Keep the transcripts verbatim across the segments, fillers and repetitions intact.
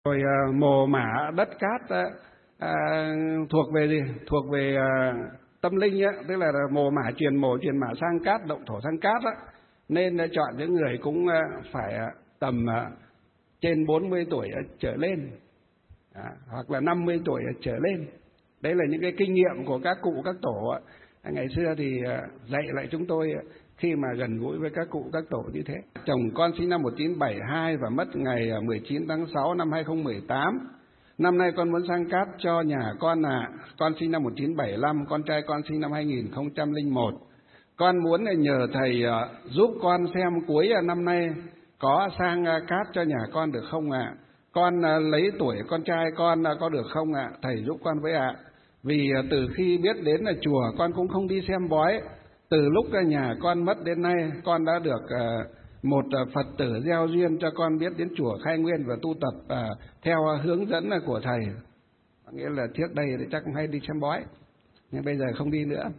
Rồi à, mồ mả đất cát à, à, thuộc về gì? Thuộc về à, tâm linh á, tức là mồ mả truyền mồ truyền mả sang cát, động thổ sang cát á, nên à, chọn những người cũng à, phải à, tầm à, trên bốn mươi tuổi à, trở lên, à, hoặc là năm mươi tuổi à, trở lên. Đấy là những cái kinh nghiệm của các cụ các tổ á. Ngày xưa thì à, dạy lại chúng tôi à, khi mà gần gũi với các cụ các tổ như thế. Chồng con sinh năm một nghìn chín trăm bảy mươi hai và mất ngày mười chín tháng sáu năm hai nghìn không trăm mười tám. Năm nay con muốn sang cát cho nhà con à. Con sinh năm một nghìn chín trăm bảy mươi lăm, con trai con sinh năm hai nghìn không trăm lẻ một. Con muốn nhờ thầy giúp con xem cuối năm nay có sang cát cho nhà con được không ạ? À? Con lấy tuổi con trai con có được không ạ? À? Thầy giúp con với ạ. À. Vì từ khi biết đến là chùa con cũng không đi xem bói. Từ lúc nhà con mất đến nay, con đã được một Phật tử gieo duyên cho con biết đến chùa Khai Nguyên và tu tập theo hướng dẫn của thầy. Nghĩa là trước đây thì chắc cũng hay đi xem bói, nhưng bây giờ không đi nữa.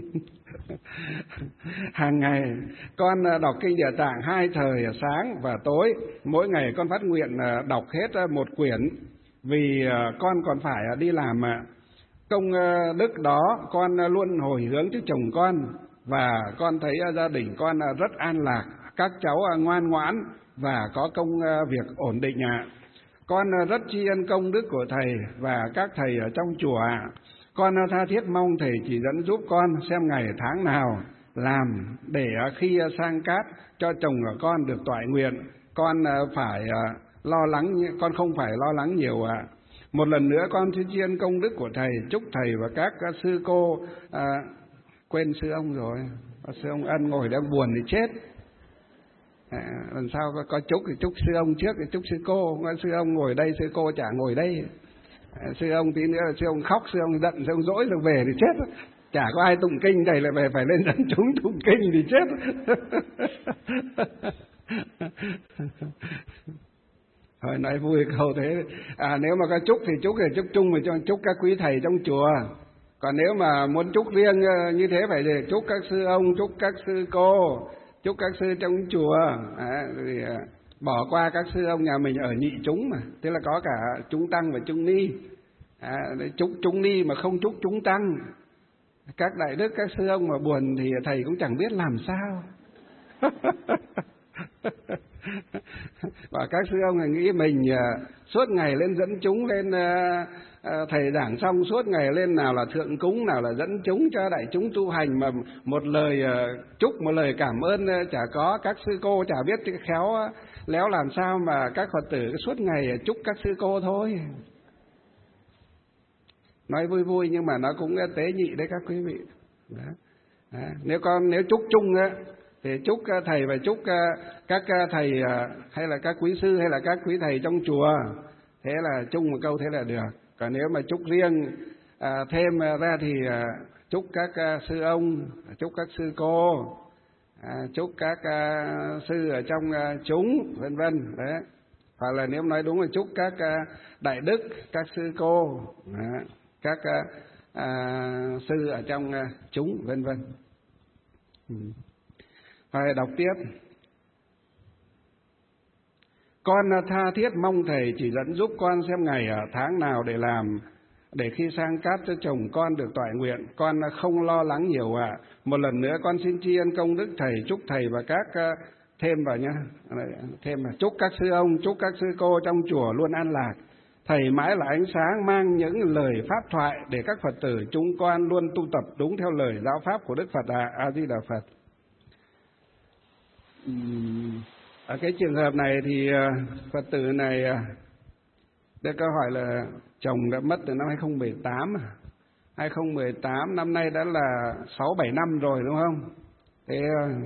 Hàng ngày con đọc kinh Địa Tạng hai thời sáng và tối. Mỗi ngày con phát nguyện đọc hết một quyển, vì con còn phải đi làm công đức đó. Con luôn hồi hướng cho chồng con, và con thấy gia đình con rất an lạc, các cháu ngoan ngoãn và có công việc ổn định ạ. Con rất tri ân công đức của thầy và các thầy ở trong chùa ạ. Con tha thiết mong thầy chỉ dẫn giúp con xem ngày tháng nào làm để khi sang cát cho chồng của con được toại nguyện. Con phải lo lắng, con không phải lo lắng nhiều ạ. Một lần nữa con xin tri ân công đức của thầy, chúc thầy và các sư cô à, quên sư ông rồi, sư ông Ân ngồi đang buồn thì chết. À, lần sau có, có chúc thì chúc sư ông trước thì chúc sư cô. Sư ông ngồi đây, sư cô chả ngồi đây. À, sư ông tí nữa là sư ông khóc, sư ông giận, sư ông dỗi rồi về thì chết. Chả có ai tụng kinh, thầy lại về phải lên dẫn chúng tụng kinh thì chết. Thôi nói vui câu thế. À, nếu mà có chúc thì chúc thì chúc chung, thì chúc các quý thầy trong chùa. Còn nếu mà muốn chúc riêng như thế phải thì chúc các sư ông, chúc các sư cô, chúc các sư trong chùa. À, thì bỏ qua các sư ông nhà mình ở nhị chúng mà, tức là có cả chúng tăng và chúng ni. À, chúc chúng ni mà không chúc chúng tăng. Các đại đức, các sư ông mà buồn thì thầy cũng chẳng biết làm sao. Và các sư ông nghĩ mình suốt ngày lên dẫn chúng, lên thầy giảng xong suốt ngày lên nào là thượng cúng, nào là dẫn chúng cho đại chúng tu hành, mà một lời chúc, một lời cảm ơn chả có. Các sư cô chả biết khéo léo làm sao mà các Phật tử suốt ngày chúc các sư cô thôi. Nói vui vui nhưng mà nó cũng tế nhị đấy các quý vị. Đó. Đó. Nếu con nếu chúc chung á thì chúc thầy và chúc các thầy hay là các quý sư hay là các quý thầy trong chùa, thế là chung một câu thế là được. Còn nếu mà chúc riêng à, thêm ra thì à, chúc các sư ông, chúc các sư cô, à, chúc các à, sư ở trong à, chúng vân vân đấy. Hoặc là nếu nói đúng là chúc các à, đại đức, các sư cô, à, các à, à, sư ở trong à, chúng vân vân. Ừ. Phải đọc tiếp. Con tha thiết mong thầy chỉ dẫn giúp con xem ngày ở tháng nào để làm, để khi sang cát cho chồng con được toại nguyện. Con không lo lắng nhiều ạ. À. Một lần nữa con xin tri ân công đức thầy, chúc thầy và các thêm vào nhá, thêm vào chúc các sư ông, chúc các sư cô trong chùa luôn an lạc. Thầy mãi là ánh sáng mang những lời pháp thoại để các Phật tử chúng con luôn tu tập đúng theo lời giáo pháp của Đức Phật ạ. A Di Đà Phật. Ở cái trường hợp này thì Phật tử này được câu hỏi là chồng đã mất từ năm hai nghìn không trăm mười tám, hai nghìn không trăm mười tám, năm nay đã là sáu bảy năm rồi đúng không? Thế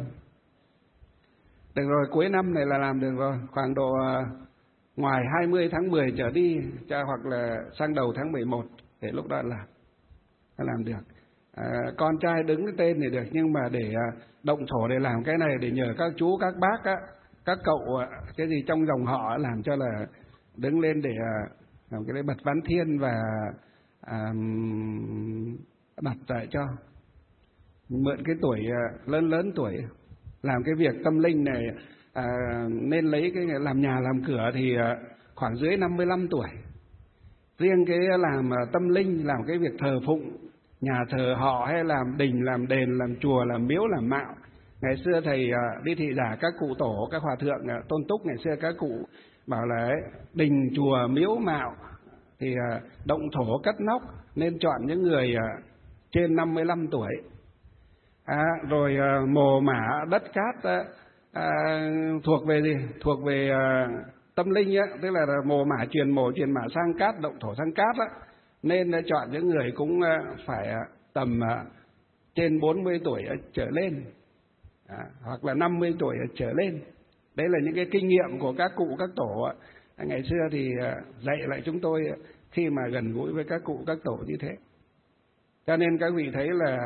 được rồi, cuối năm này là làm được rồi, khoảng độ ngoài hai mươi tháng mười trở đi, hoặc là sang đầu tháng mười một, để lúc đó làm, làm được. À, con trai đứng cái tên thì được, nhưng mà để động thổ để làm cái này, để nhờ các chú, các bác, á, các cậu cái gì trong dòng họ làm cho là đứng lên để làm cái đấy bật ván thiên và à, đặt lại cho, mượn cái tuổi lớn lớn tuổi làm cái việc tâm linh này. À, nên lấy cái làm nhà làm cửa thì khoảng dưới năm mươi lăm tuổi. Riêng cái làm tâm linh, làm cái việc thờ phụng nhà thờ họ, hay làm đình, làm đền, làm chùa, làm miếu, làm mạo. Ngày xưa thầy đi thị giả các cụ tổ, các hòa thượng tôn túc, ngày xưa các cụ bảo là ấy, đình chùa miếu mạo thì động thổ cất nóc nên chọn những người trên năm mươi lăm tuổi. À, rồi mồ mả đất cát à, thuộc về gì? Thuộc về à, tâm linh á, tức là mồ mả truyền mồ truyền mả sang cát, động thổ sang cát á, nên chọn những người cũng phải tầm trên bốn mươi tuổi trở lên, à, hoặc là năm mươi tuổi trở lên. Đấy là những cái kinh nghiệm của các cụ các tổ ngày xưa thì dạy lại chúng tôi khi mà gần gũi với các cụ các tổ như thế. Cho nên các vị thấy là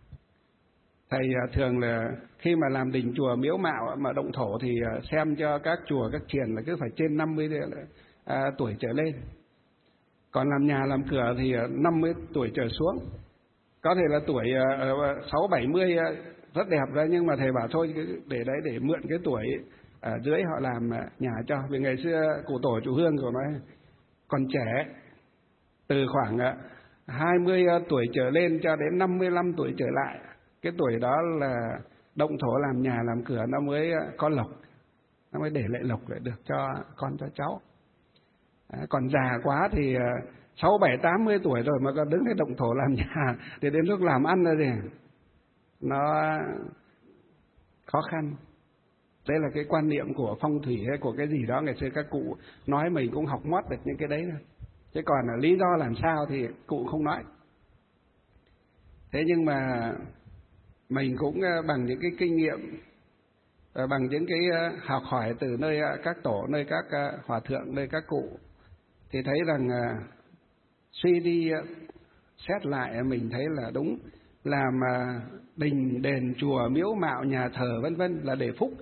thầy thường là khi mà làm đình chùa miếu mạo mà động thổ thì xem cho các chùa các triền là cứ phải trên năm mươi à, tuổi trở lên. Còn làm nhà làm cửa thì năm mươi tuổi trở xuống. Có thể là tuổi sáu bảy mươi rất đẹp ra, nhưng mà thầy bảo thôi để đấy để mượn cái tuổi ở dưới họ làm nhà cho. Vì ngày xưa cụ tổ chủ Hương của nói còn trẻ, từ khoảng hai mươi tuổi trở lên cho đến năm mươi lăm tuổi trở lại, cái tuổi đó là động thổ làm nhà làm cửa nó mới có lộc, nó mới để lại lộc lại được cho con cho cháu. Còn già quá thì sáu bảy tám mươi tuổi rồi mà còn đứng cái động thổ làm nhà thì đến lúc làm ăn rồi thì nó khó khăn. Đấy là cái quan niệm của phong thủy hay của cái gì đó ngày xưa các cụ nói, mình cũng học mót được những cái đấy thôi. Chứ còn là lý do làm sao thì cụ không nói. Thế nhưng mà mình cũng bằng những cái kinh nghiệm, bằng những cái học hỏi từ nơi các tổ, nơi các hòa thượng, nơi các cụ, thì thấy rằng suy đi xét lại mình thấy là đúng. Làm đình đền chùa miếu mạo nhà thờ vân vân là để phúc,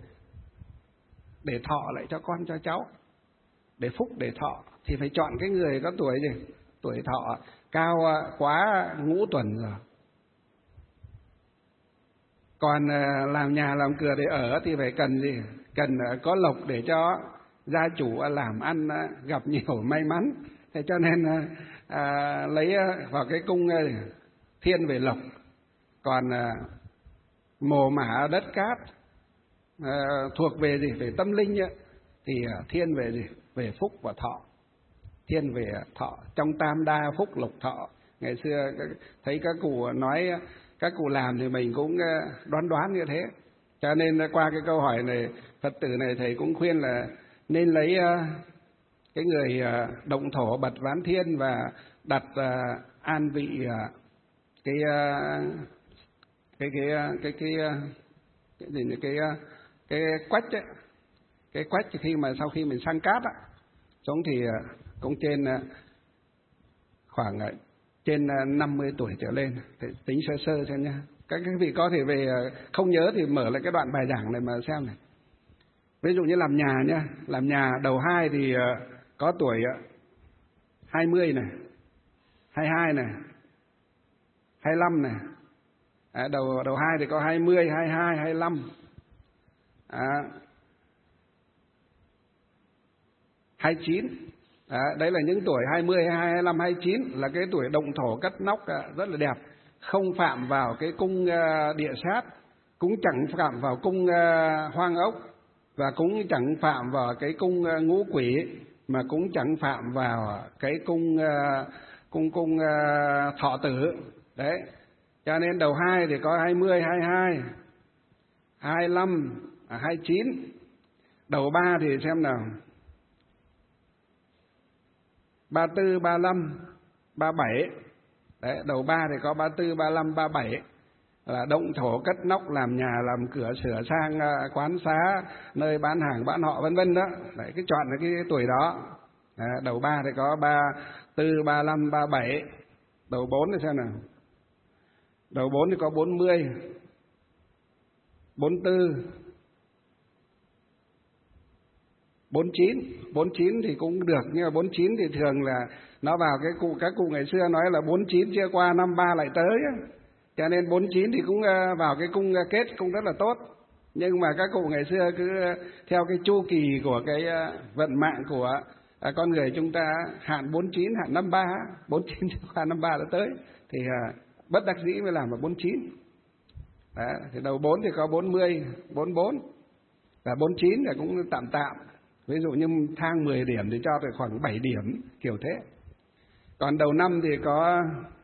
để thọ lại cho con cho cháu, để phúc để thọ thì phải chọn cái người có tuổi gì, tuổi thọ cao quá ngũ tuần rồi. Còn làm nhà làm cửa để ở thì phải cần gì, cần có lộc để cho gia chủ làm ăn gặp nhiều may mắn. Thế cho nên à, lấy vào cái cung thiên về lộc. Còn à, mồ mả đất cát à, thuộc về gì, về tâm linh ấy, thì thiên về gì, về phúc và thọ. Thiên về thọ, trong tam đa phúc lộc thọ. Ngày xưa thấy các cụ nói, các cụ làm thì mình cũng đoán đoán như thế. Cho nên qua cái câu hỏi này, Phật tử này thầy cũng khuyên là nên lấy cái người động thổ bật ván thiên và đặt an vị cái cái cái cái cái cái gì nhỉ, cái cái quách ấy. Cái quách khi mà sau khi mình sang cát á xuống thì cũng trên khoảng trên năm mươi tuổi trở lên, thì tính sơ sơ xem nha. Các quý vị có thể về không nhớ thì mở lại cái đoạn bài giảng này mà xem này. Ví dụ như làm nhà nhá, làm nhà đầu hai thì có tuổi hai mươi này, hai mươi hai này, hai mươi lăm này. À, đầu đầu hai thì có hai mươi, hai mươi hai, hai mươi lăm. À, hai mươi chín. À, đấy là những tuổi hai mươi, hai mươi hai, hai mươi lăm, hai mươi chín là cái tuổi động thổ cất nóc rất là đẹp, không phạm vào cái cung địa sát, cũng chẳng phạm vào cung hoang ốc, và cũng chẳng phạm vào cái cung ngũ quỷ, mà cũng chẳng phạm vào cái cung cung cung thọ tử. Đấy. Cho nên đầu hai thì có hai mươi, hai mươi hai, hai mươi lăm, hai mươi chín. Đầu ba thì xem nào, ba mươi tư, ba mươi lăm, ba mươi bảy. Đấy, đầu ba thì có ba mươi tư, ba mươi lăm, ba mươi bảy là động thổ cất nóc làm nhà làm cửa sửa sang quán xá, nơi bán hàng bán họ vân vân đó. Đấy, cái chọn là cái tuổi đó. Đấy, đầu ba thì có ba mươi tư, ba mươi lăm, ba mươi bảy. Đầu bốn thì xem nào. Đầu bốn thì có bốn mươi, bốn mươi tư, bốn mươi chín. bốn mươi chín thì cũng được, nhưng mà bốn mươi chín thì thường là nó vào cái cụ, các cụ ngày xưa nói là bốn mươi chín chưa qua năm ba lại tới á. Cho nên bốn mươi chín thì cũng vào cái cung kết cũng rất là tốt. Nhưng mà các cụ ngày xưa cứ theo cái chu kỳ của cái vận mạng của à, con người chúng ta hạn bốn chín, hạn năm ba, bốn chín qua năm ba đã tới thì à, bất đắc dĩ mới làm vào bốn chín. Đó, thì đầu bốn thì có bốn mươi, bốn bốn và bốn chín là cũng tạm tạm. Ví dụ như thang mười điểm thì cho tới khoảng bảy điểm kiểu thế. Còn đầu năm thì có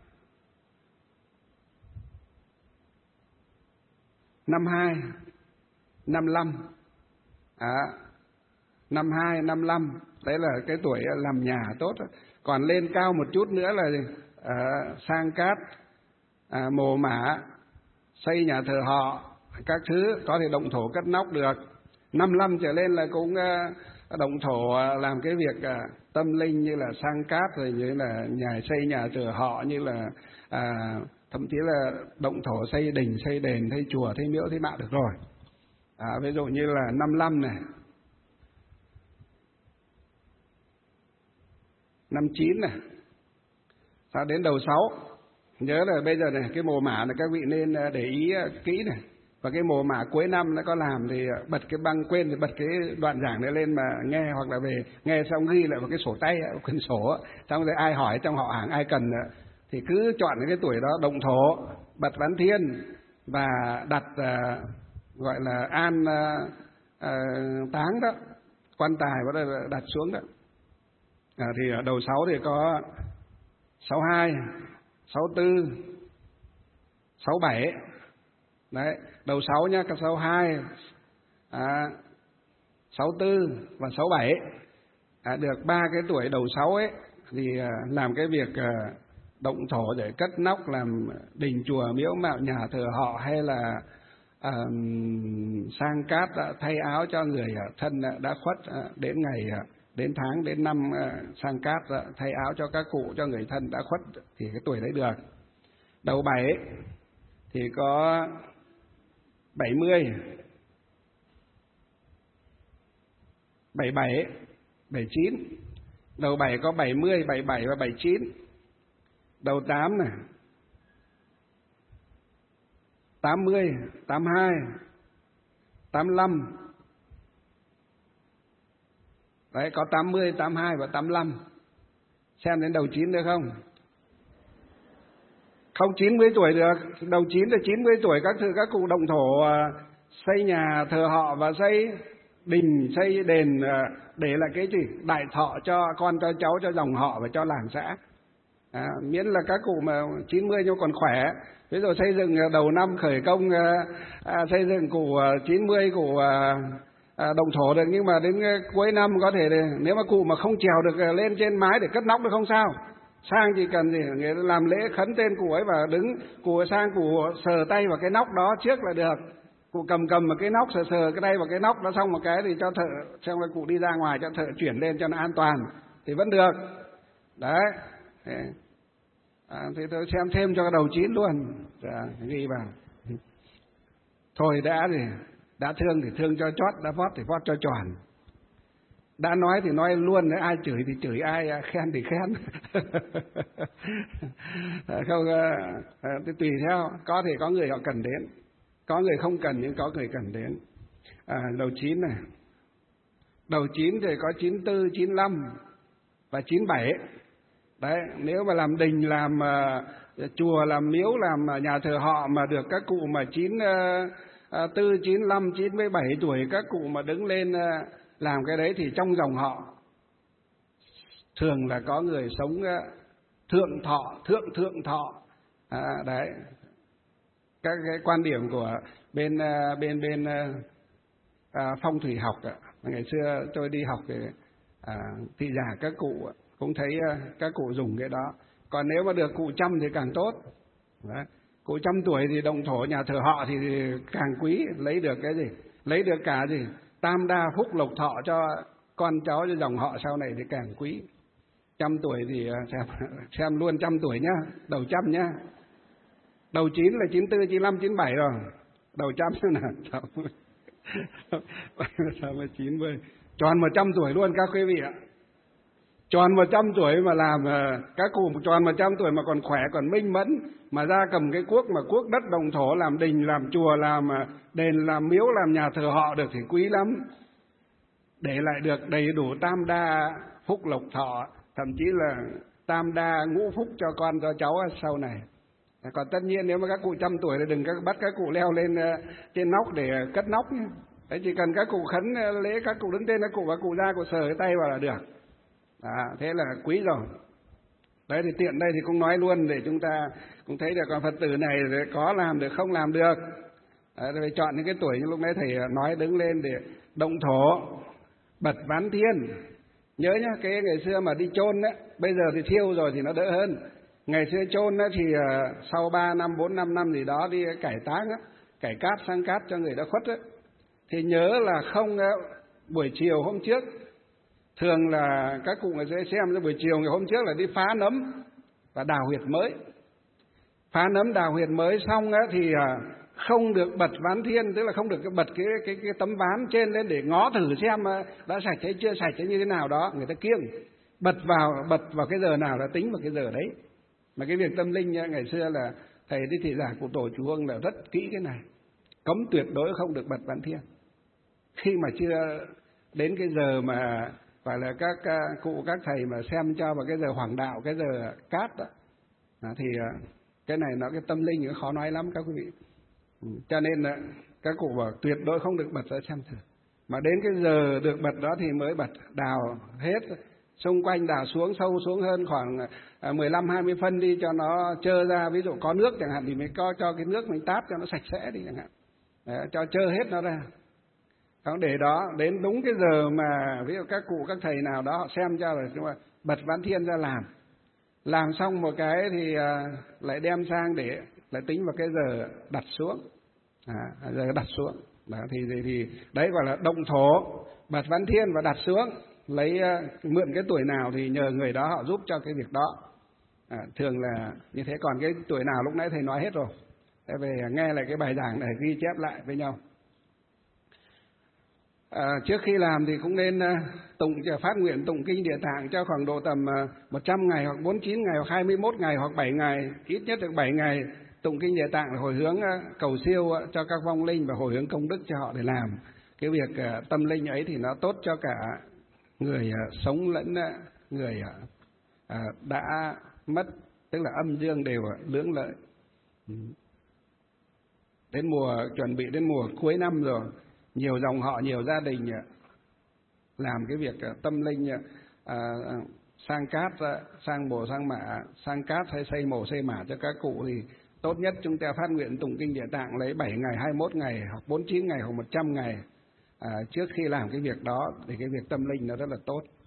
năm hai, năm lăm, à, năm hai, năm lăm, đấy là cái tuổi làm nhà tốt. Còn lên cao một chút nữa là à, sang cát, à, mồ mả, xây nhà thờ họ, các thứ có thể động thổ cất nóc được. Năm lăm trở lên là cũng à, động thổ à, làm cái việc à, tâm linh như là sang cát, rồi như là nhà xây nhà thờ họ, như là à, thậm chí là động thổ xây đình, xây đền, xây chùa, xây miếu, xây mạo được rồi. À, ví dụ như là năm lăm này, năm chín này, sao đến đầu sáu. Nhớ là bây giờ này, cái mồ mả này các vị nên để ý kỹ này. Và cái mồ mả cuối năm nó có làm thì bật cái băng, quên thì bật cái đoạn giảng này lên mà nghe, hoặc là về nghe xong ghi lại vào cái sổ tay, quyển sổ, xong rồi ai hỏi trong họ hàng ai cần thì cứ chọn cái tuổi đó động thổ, bật bán thiên và đặt uh, gọi là an uh, uh, táng đó, quan tài bắt đầu đặt xuống đó. À, thì ở đầu sáu thì có sáu hai, sáu tư, sáu bảy. Đấy, đầu sáu nhá, có sáu hai, à, sáu tư và sáu bảy. À, được ba cái tuổi đầu sáu ấy thì à, làm cái việc à, động thổ để cất nóc, làm đình chùa miếu mạo nhà thờ họ, hay là à, sang cát thay áo cho người thân đã khuất, à, đến ngày à, đến tháng, đến năm sang cát thay áo cho các cụ, cho người thân đã khuất thì cái tuổi đấy được. Đầu bảy thì có bảy mươi, bảy bảy, bảy chín. Đầu bảy có bảy mươi, bảy bảy và bảy chín. Đầu tám này, tám mươi, tám hai, tám lăm. Đấy, có tám mươi, tám hai và tám lăm. Xem đến đầu chín được không? Không chín mươi tuổi được. Đầu chín là chín mươi tuổi các thứ các cụ động thổ uh, xây nhà thờ họ và xây đình, xây đền uh, để là cái gì? Đại thọ cho con, cho cháu, cho dòng họ và cho làng xã. À, miễn là các cụ mà chín mươi nhưng còn khỏe. Ví dụ xây dựng đầu năm khởi công uh, uh, xây dựng cụ uh, chín mươi, cụ uh, À, động thổ được, nhưng mà đến cuối năm có thể là, nếu mà cụ mà không trèo được lên trên mái để cất nóc được không sao. Sang chỉ cần gì người làm lễ khấn tên cụ ấy và đứng, cụ sang cụ sờ tay vào cái nóc đó trước là được. Cụ cầm cầm vào cái nóc, sờ sờ cái tay vào cái nóc đó, xong một cái thì cho thợ, xong rồi cụ đi ra ngoài cho thợ chuyển lên cho nó an toàn thì vẫn được. Đấy. À, thì tôi xem thêm cho cái đầu chín luôn. Dạ, ghi vào. Thôi đã gì. Đã thương thì thương cho chót, đã vót thì vót cho tròn. Đã nói thì nói luôn, ai chửi thì chửi, ai khen thì khen. Không, thì tùy theo, có thể có người họ cần đến, có người không cần nhưng có người cần đến. À, đầu chín này, đầu chín thì có chín tư, chín lăm và chín bảy. Đấy, nếu mà làm đình, làm uh, chùa, làm miếu, làm uh, nhà thờ họ mà được các cụ mà chín uh, À, tư, chín lăm, chín mươi bảy tuổi các cụ mà đứng lên à, làm cái đấy thì trong dòng họ thường là có người sống à, thượng thọ, thượng thượng thọ. À, đấy, các cái quan điểm của bên à, bên bên à, phong thủy học. À, ngày xưa tôi đi học thì à, thị giả các cụ cũng thấy à, các cụ dùng cái đó. Còn nếu mà được cụ trăm thì càng tốt. Đấy. Cụ trăm tuổi thì động thổ nhà thờ họ thì càng quý, lấy được cái gì? Lấy được cả gì? Tam đa phúc lộc thọ cho con cháu, cho dòng họ sau này thì càng quý. Trăm tuổi thì xem, xem luôn trăm tuổi nhá, đầu trăm nhá. Đầu chín là chín tư, chín lăm, chín bảy rồi. Đầu trăm là sáu mươi, chín mươi. Tròn một trăm tuổi luôn các quý vị ạ. Tròn một trăm tuổi mà làm, các cụ tròn một trăm tuổi mà còn khỏe, còn minh mẫn, mà ra cầm cái cuốc, mà cuốc đất động thổ, làm đình, làm chùa, làm đền, làm miếu, làm nhà thờ họ được thì quý lắm. Để lại được đầy đủ tam đa phúc lộc thọ, thậm chí là tam đa ngũ phúc cho con cho cháu sau này. Còn tất nhiên nếu mà các cụ trăm tuổi thì đừng các bắt các cụ leo lên trên nóc để cất nóc nhé. Đấy, chỉ cần các cụ khấn lễ, các cụ đứng trên các cụ và cụ ra cụ sờ cái tay vào là được. À, thế là quý rồi. Đấy thì tiện đây thì cũng nói luôn để chúng ta cũng thấy được con Phật tử này có làm được không làm được. Đấy, phải chọn những cái tuổi như lúc nãy thầy nói đứng lên để động thổ, bật ván thiên. Nhớ nhá, cái ngày xưa mà đi chôn đấy, bây giờ thì thiêu rồi thì nó đỡ hơn. Ngày xưa chôn thì sau ba năm, bốn năm năm gì đó đi cải táng, cải cát sang cát cho người đã khuất ấy. Thì nhớ là không buổi chiều hôm trước, thường là các cụ người sẽ xem buổi chiều ngày hôm trước là đi phá nấm và đào huyệt mới. Phá nấm đào huyệt mới xong thì không được bật ván thiên, tức là không được bật cái cái cái tấm ván trên lên để ngó thử xem đã sạch hay chưa sạch hay như thế nào đó, người ta kiêng. Bật vào bật vào cái giờ nào là tính vào cái giờ đấy. Mà cái việc tâm linh ngày xưa là thầy đi thị giả của tổ Chùa Hương là rất kỹ cái này. Cấm tuyệt đối không được bật ván thiên. Khi mà chưa đến cái giờ mà phải là các cụ các thầy mà xem cho vào cái giờ hoàng đạo, cái giờ cát đó, thì cái này nó cái tâm linh nó khó nói lắm các quý vị. Cho nên là các cụ bảo tuyệt đối không được bật ra xem thử. Mà đến cái giờ được bật đó thì mới bật, đào hết xung quanh, đào xuống sâu xuống hơn khoảng mười lăm hai mươi phân đi cho nó trơ ra. Ví dụ có nước chẳng hạn thì mình có cho cái nước mình tát cho nó sạch sẽ đi chẳng hạn. Đấy, cho trơ hết nó ra. Đó, để đó đến đúng cái giờ mà ví dụ các cụ các thầy nào đó họ xem cho rồi chúng ta bật ván thiên ra làm. Làm xong một cái thì lại đem sang để lại tính vào cái giờ đặt xuống. À, giờ đặt xuống. Đó, thì, thì, thì đấy gọi là động thổ, bật ván thiên và đặt xuống. Lấy mượn cái tuổi nào thì nhờ người đó họ giúp cho cái việc đó. À, thường là như thế. Còn cái tuổi nào lúc nãy thầy nói hết rồi. Thế về nghe lại cái bài giảng này ghi chép lại với nhau. À, trước khi làm thì cũng nên uh, tụng phát nguyện tụng kinh Địa Tạng cho khoảng độ tầm uh, một trăm ngày hoặc bốn mươi chín ngày hoặc hai mươi mốt ngày hoặc bảy ngày, ít nhất được bảy ngày tụng kinh Địa Tạng để hồi hướng uh, cầu siêu uh, cho các vong linh và hồi hướng công đức cho họ để làm cái việc uh, tâm linh ấy thì nó tốt cho cả người uh, sống lẫn uh, người uh, uh, đã mất, tức là âm dương đều uh, lưỡng lợi. Ừ. Đến mùa chuẩn bị đến mùa cuối năm rồi, nhiều dòng họ, nhiều gia đình làm cái việc tâm linh à, sang cát, sang mồ sang mả, sang cát hay xây mồ xây mả cho các cụ thì tốt nhất chúng ta phát nguyện tụng kinh Địa Tạng lấy bảy ngày, hai mươi mốt ngày hoặc bốn mươi chín ngày hoặc một trăm ngày à, trước khi làm cái việc đó thì cái việc tâm linh nó rất là tốt.